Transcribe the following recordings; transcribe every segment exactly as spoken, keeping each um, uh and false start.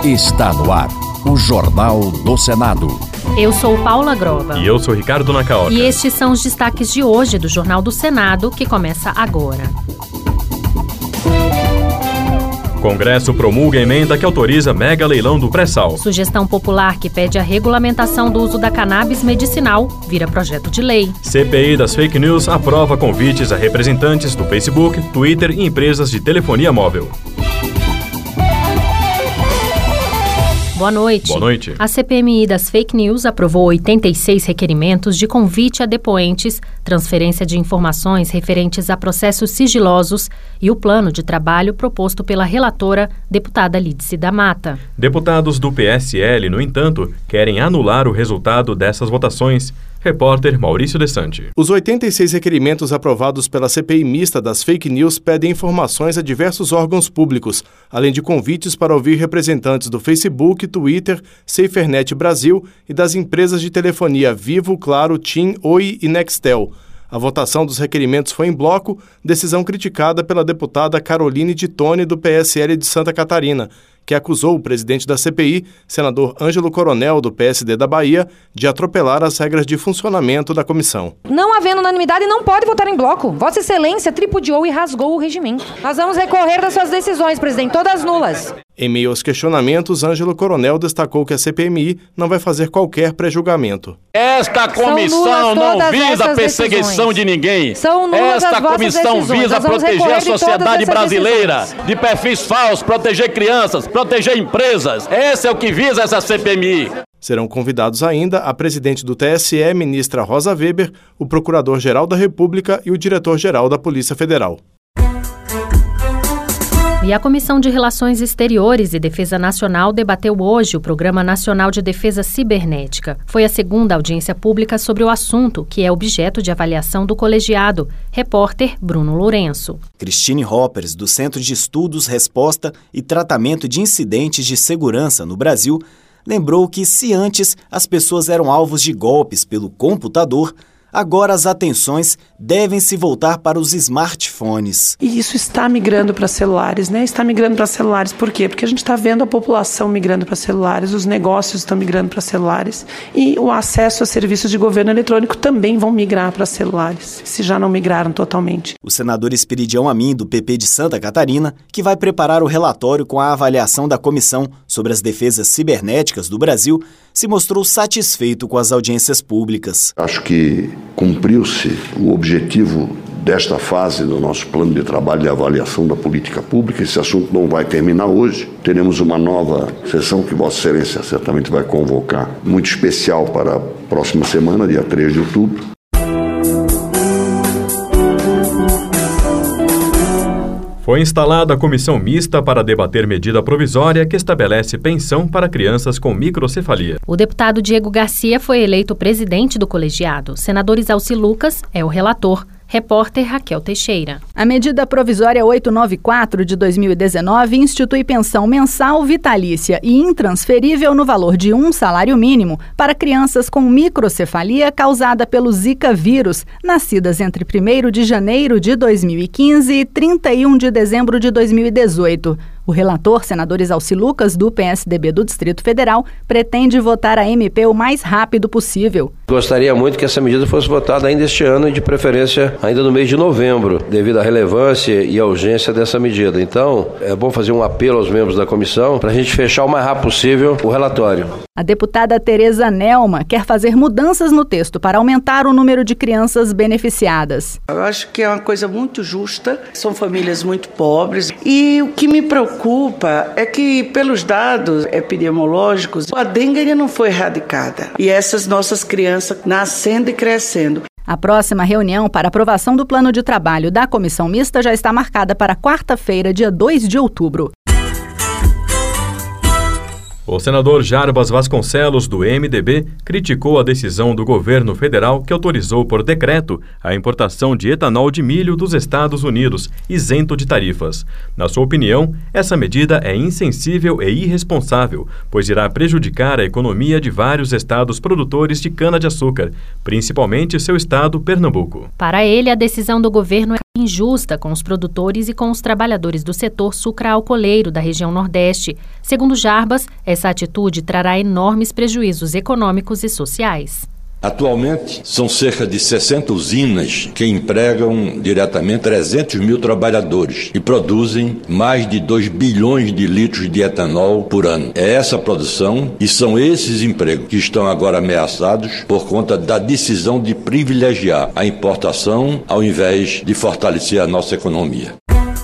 Está no ar o Jornal do Senado. Eu sou Paula Grova. E eu sou Ricardo Nacaoca. E estes são os destaques de hoje do Jornal do Senado, que começa agora. Congresso promulga emenda que autoriza mega leilão do pré-sal. Sugestão popular que pede a regulamentação do uso da cannabis medicinal vira projeto de lei. C P I das fake news aprova convites a representantes do Facebook, Twitter e empresas de telefonia móvel. Boa noite. Boa noite. A C P M I das Fake News aprovou oitenta e seis requerimentos de convite a depoentes, transferência de informações referentes a processos sigilosos e o plano de trabalho proposto pela relatora, deputada Lídice da Mata. Deputados do P S L, no entanto, querem anular o resultado dessas votações. Repórter Maurício Desante. Os oitenta e seis requerimentos aprovados pela C P I mista das fake news pedem informações a diversos órgãos públicos, além de convites para ouvir representantes do Facebook, Twitter, SaferNet Brasil e das empresas de telefonia Vivo, Claro, TIM, Oi e Nextel. A votação dos requerimentos foi em bloco, decisão criticada pela deputada Caroline de Tone, do P S L de Santa Catarina, que acusou o presidente da C P I, senador Ângelo Coronel, do P S D da Bahia, de atropelar as regras de funcionamento da comissão. Não havendo unanimidade, não pode votar em bloco. Vossa Excelência tripudiou e rasgou o regimento. Nós vamos recorrer das suas decisões, presidente, todas nulas. Em meio aos questionamentos, Ângelo Coronel destacou que a C P M I não vai fazer qualquer pré-julgamento. Esta comissão não visa a perseguição de ninguém. Esta comissão visa proteger a sociedade brasileira de perfis falsos, proteger crianças, proteger empresas. Esse é o que visa essa C P M I. Serão convidados ainda a presidente do T S E, ministra Rosa Weber, o procurador-geral da República e o diretor-geral da Polícia Federal. E a Comissão de Relações Exteriores e Defesa Nacional debateu hoje o Programa Nacional de Defesa Cibernética. Foi a segunda audiência pública sobre o assunto, que é objeto de avaliação do colegiado. Repórter Bruno Lourenço. Christine Hoppers, do Centro de Estudos, Resposta e Tratamento de Incidentes de Segurança no Brasil, lembrou que se antes as pessoas eram alvos de golpes pelo computador, agora as atenções devem se voltar para os smartphones. E isso está migrando para celulares, né? Está migrando para celulares. Por quê? Porque a gente está vendo a população migrando para celulares, os negócios estão migrando para celulares e o acesso a serviços de governo eletrônico também vão migrar para celulares, se já não migraram totalmente. O senador Esperidião Amin, do P P de Santa Catarina, que vai preparar o relatório com a avaliação da comissão sobre as defesas cibernéticas do Brasil, se mostrou satisfeito com as audiências públicas. Acho que cumpriu-se o objetivo desta fase do nosso plano de trabalho de avaliação da política pública. Esse assunto não vai terminar hoje. Teremos uma nova sessão que Vossa Excelência certamente vai convocar, muito especial para a próxima semana, dia três de outubro. Foi instalada a comissão mista para debater medida provisória que estabelece pensão para crianças com microcefalia. O deputado Diego Garcia foi eleito presidente do colegiado. Senador Isalci Lucas é o relator. Repórter Raquel Teixeira. A medida provisória oitocentos e noventa e quatro de dois mil e dezenove institui pensão mensal, vitalícia e intransferível no valor de um salário mínimo para crianças com microcefalia causada pelo Zika vírus, nascidas entre primeiro de janeiro de dois mil e quinze e trinta e um de dezembro de dois mil e dezoito. O relator, senador Isalci Lucas, do P S D B do Distrito Federal, pretende votar a M P o mais rápido possível. Gostaria muito que essa medida fosse votada ainda este ano e, de preferência, ainda no mês de novembro, devido à relevância e à urgência dessa medida. Então, é bom fazer um apelo aos membros da comissão para a gente fechar o mais rápido possível o relatório. A deputada Tereza Nelma quer fazer mudanças no texto para aumentar o número de crianças beneficiadas. Eu acho que é uma coisa muito justa, são famílias muito pobres e o que me preocupa é que, pelos dados epidemiológicos, a dengue ainda não foi erradicada e essas nossas crianças nascendo e crescendo. A próxima reunião para aprovação do plano de trabalho da comissão mista já está marcada para quarta-feira, dia dois de outubro. O senador Jarbas Vasconcelos, do M D B, criticou a decisão do governo federal que autorizou por decreto a importação de etanol de milho dos Estados Unidos, isento de tarifas. Na sua opinião, essa medida é insensível e irresponsável, pois irá prejudicar a economia de vários estados produtores de cana-de-açúcar, principalmente seu estado, Pernambuco. Para ele, a decisão do governo é injusta com os produtores e com os trabalhadores do setor sucra-alcooleiro da região Nordeste. Segundo Jarbas, essa atitude trará enormes prejuízos econômicos e sociais. Atualmente, são cerca de sessenta usinas que empregam diretamente trezentos mil trabalhadores e produzem mais de dois bilhões de litros de etanol por ano. É essa produção e são esses empregos que estão agora ameaçados por conta da decisão de privilegiar a importação ao invés de fortalecer a nossa economia.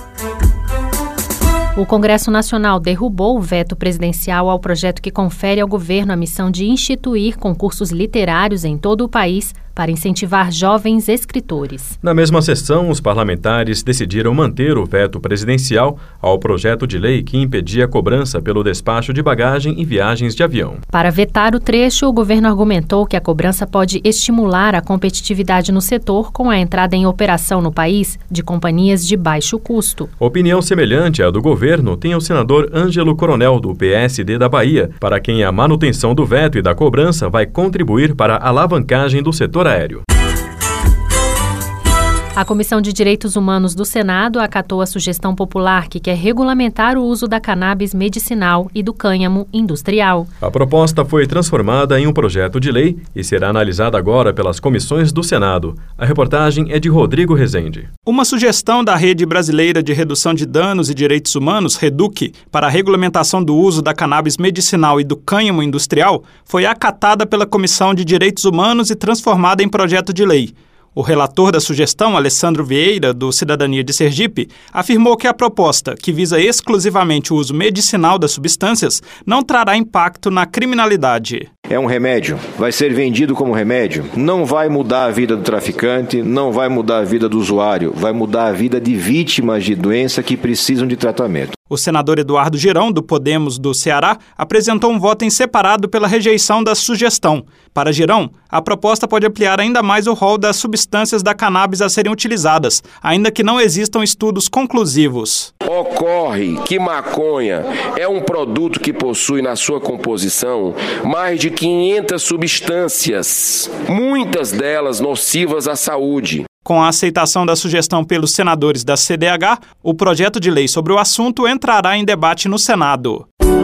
O Congresso Nacional derrubou o veto presidencial ao projeto que confere ao governo a missão de instituir concursos literários em todo o país para incentivar jovens escritores. Na mesma sessão, os parlamentares decidiram manter o veto presidencial ao projeto de lei que impedia a cobrança pelo despacho de bagagem em viagens de avião. Para vetar o trecho, o governo argumentou que a cobrança pode estimular a competitividade no setor com a entrada em operação no país de companhias de baixo custo. Opinião semelhante à do governo tem o senador Ângelo Coronel, do P S D da Bahia, para quem a manutenção do veto e da cobrança vai contribuir para a alavancagem do setor aéreo. A Comissão de Direitos Humanos do Senado acatou a sugestão popular que quer regulamentar o uso da cannabis medicinal e do cânhamo industrial. A proposta foi transformada em um projeto de lei e será analisada agora pelas comissões do Senado. A reportagem é de Rodrigo Rezende. Uma sugestão da Rede Brasileira de Redução de Danos e Direitos Humanos, REDUC, para a regulamentação do uso da cannabis medicinal e do cânhamo industrial foi acatada pela Comissão de Direitos Humanos e transformada em projeto de lei. O relator da sugestão, Alessandro Vieira, do Cidadania de Sergipe, afirmou que a proposta, que visa exclusivamente o uso medicinal das substâncias, não trará impacto na criminalidade. É um remédio, vai ser vendido como remédio, não vai mudar a vida do traficante, não vai mudar a vida do usuário, vai mudar a vida de vítimas de doença que precisam de tratamento. O senador Eduardo Girão, do Podemos do Ceará, apresentou um voto em separado pela rejeição da sugestão. Para Girão, a proposta pode ampliar ainda mais o rol das substâncias da cannabis a serem utilizadas, ainda que não existam estudos conclusivos. Ocorre que maconha é um produto que possui na sua composição mais de quinhentas substâncias, muitas delas nocivas à saúde. Com a aceitação da sugestão pelos senadores da C D H, o projeto de lei sobre o assunto entrará em debate no Senado.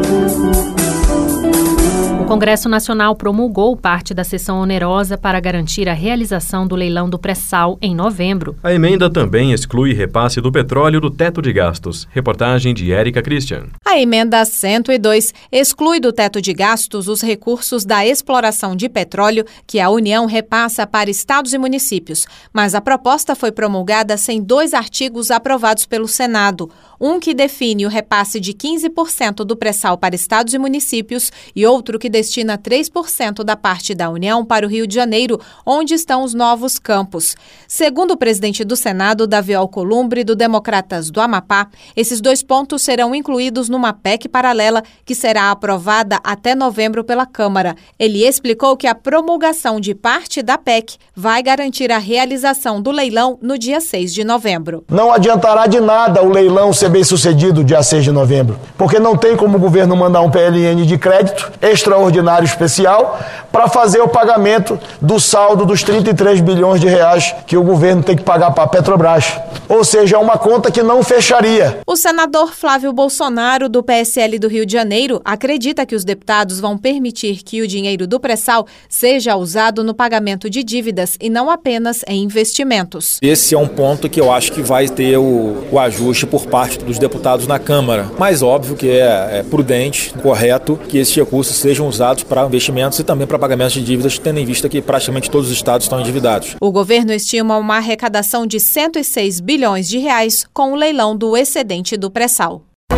O Congresso Nacional promulgou parte da sessão onerosa para garantir a realização do leilão do pré-sal em novembro. A emenda também exclui repasse do petróleo do teto de gastos. Reportagem de Érica Christian. A emenda cento e dois exclui do teto de gastos os recursos da exploração de petróleo que a União repassa para estados e municípios. Mas a proposta foi promulgada sem dois artigos aprovados pelo Senado. Um que define o repasse de quinze por cento do pré-sal para estados e municípios e outro que destina três por cento da parte da União para o Rio de Janeiro, onde estão os novos campos. Segundo o presidente do Senado, Davi Alcolumbre, do Democratas do Amapá, esses dois pontos serão incluídos numa P E C paralela que será aprovada até novembro pela Câmara. Ele explicou que a promulgação de parte da P E C vai garantir a realização do leilão no dia seis de novembro. Não adiantará de nada o leilão ser bem sucedido dia seis de novembro, porque não tem como o governo mandar um P L N de crédito extraordinário especial para fazer o pagamento do saldo dos trinta e três bilhões de reais que o governo tem que pagar para a Petrobras. Ou seja, é uma conta que não fecharia. O senador Flávio Bolsonaro, do P S L do Rio de Janeiro, acredita que os deputados vão permitir que o dinheiro do pré-sal seja usado no pagamento de dívidas e não apenas em investimentos. Esse é um ponto que eu acho que vai ter o, o ajuste por parte dos deputados na Câmara. Mas óbvio que é, é prudente, correto, que esses recursos sejam usados para investimentos e também para pagamentos de dívidas, tendo em vista que praticamente todos os estados estão endividados. O governo estima uma arrecadação de cento e seis bilhões de reais com o leilão do excedente do pré-sal.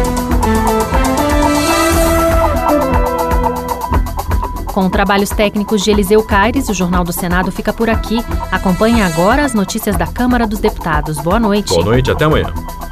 Com trabalhos técnicos de Eliseu Caires, o Jornal do Senado fica por aqui. Acompanhe agora as notícias da Câmara dos Deputados. Boa noite. Boa noite, até amanhã.